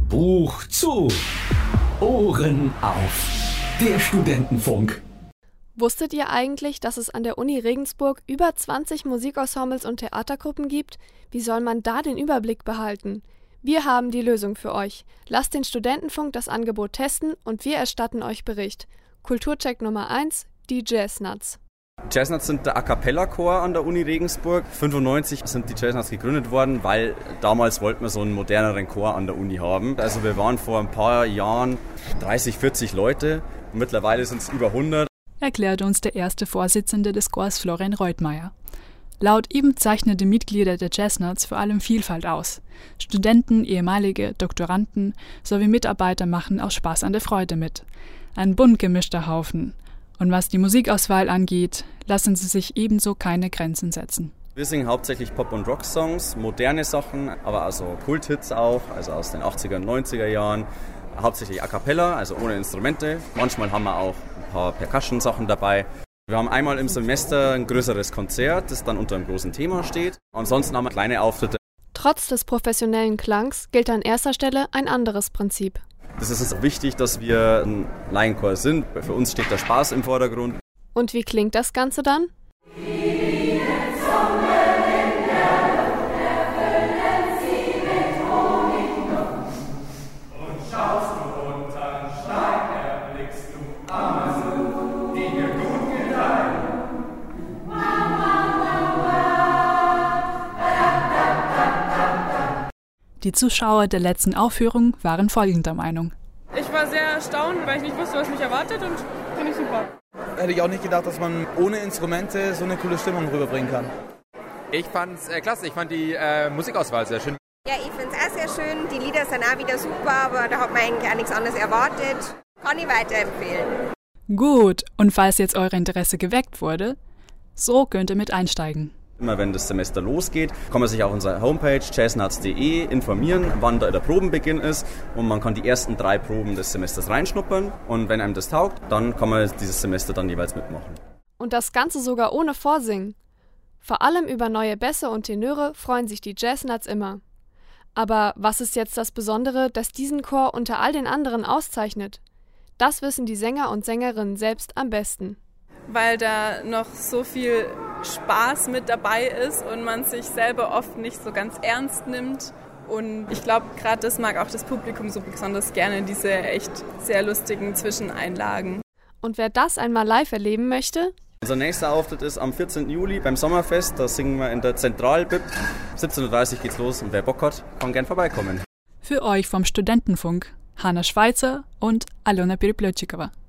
Buch zu. Ohren auf. Der Studentenfunk. Wusstet ihr eigentlich, dass es an der Uni Regensburg über 20 Musikensembles und Theatergruppen gibt? Wie soll man da den Überblick behalten? Wir haben die Lösung für euch. Lasst den Studentenfunk das Angebot testen und wir erstatten euch Bericht. Kulturcheck Nummer 1, die Jazz-Nuts. Jazz-Nuts sind der A-Cappella-Chor an der Uni Regensburg. 1995 sind die Jazz-Nuts gegründet worden, weil damals wollten wir so einen moderneren Chor an der Uni haben. Also wir waren vor ein paar Jahren 30, 40 Leute und mittlerweile sind es über 100. Erklärte uns der erste Vorsitzende des Chors, Florian Reutmeier. Laut ihm zeichnen die Mitglieder der Jazz-Nuts vor allem Vielfalt aus. Studenten, ehemalige Doktoranden sowie Mitarbeiter machen aus Spaß an der Freude mit. Ein bunt gemischter Haufen. Und was die Musikauswahl angeht, lassen sie sich ebenso keine Grenzen setzen. Wir singen hauptsächlich Pop- und Rock-Songs, moderne Sachen, aber also Kult-Hits auch, also aus den 80er und 90er Jahren. Hauptsächlich A Cappella, also ohne Instrumente. Manchmal haben wir auch ein paar Percussion-Sachen dabei. Wir haben einmal im Semester ein größeres Konzert, das dann unter einem großen Thema steht. Ansonsten haben wir kleine Auftritte. Trotz des professionellen Klangs gilt an erster Stelle ein anderes Prinzip. Es ist wichtig, dass wir ein Laienchor sind. Für uns steht der Spaß im Vordergrund. Und wie klingt das Ganze dann? Die Zuschauer der letzten Aufführung waren folgender Meinung. Ich war sehr erstaunt, weil ich nicht wusste, was mich erwartet, und finde ich super. Hätte ich auch nicht gedacht, dass man ohne Instrumente so eine coole Stimmung rüberbringen kann. Ich fand's klasse, ich fand die Musikauswahl sehr schön. Ja, ich finde es auch sehr schön. Die Lieder sind auch wieder super, aber da hat man eigentlich auch nichts anderes erwartet. Kann ich weiterempfehlen. Gut, und falls jetzt euer Interesse geweckt wurde, so könnt ihr mit einsteigen. Immer wenn das Semester losgeht, kann man sich auf unserer Homepage jazznuts.de informieren, wann da der Probenbeginn ist, und man kann die ersten 3 Proben des Semesters reinschnuppern, und wenn einem das taugt, dann kann man dieses Semester dann jeweils mitmachen. Und das Ganze sogar ohne Vorsingen. Vor allem über neue Bässe und Tenöre freuen sich die Jazz-Nuts immer. Aber was ist jetzt das Besondere, das diesen Chor unter all den anderen auszeichnet? Das wissen die Sänger und Sängerinnen selbst am besten. Weil da noch so viel Spaß mit dabei ist und man sich selber oft nicht so ganz ernst nimmt. Und ich glaube, gerade das mag auch das Publikum so besonders gerne, diese echt sehr lustigen Zwischeneinlagen. Und wer das einmal live erleben möchte? Unser nächster Auftritt ist am 14. Juli beim Sommerfest. Da singen wir in der Zentralbib. 17.30 Uhr geht's los, und wer Bock hat, kann gern vorbeikommen. Für euch vom Studentenfunk, Hanna Schweizer und Alona Periplotchikova.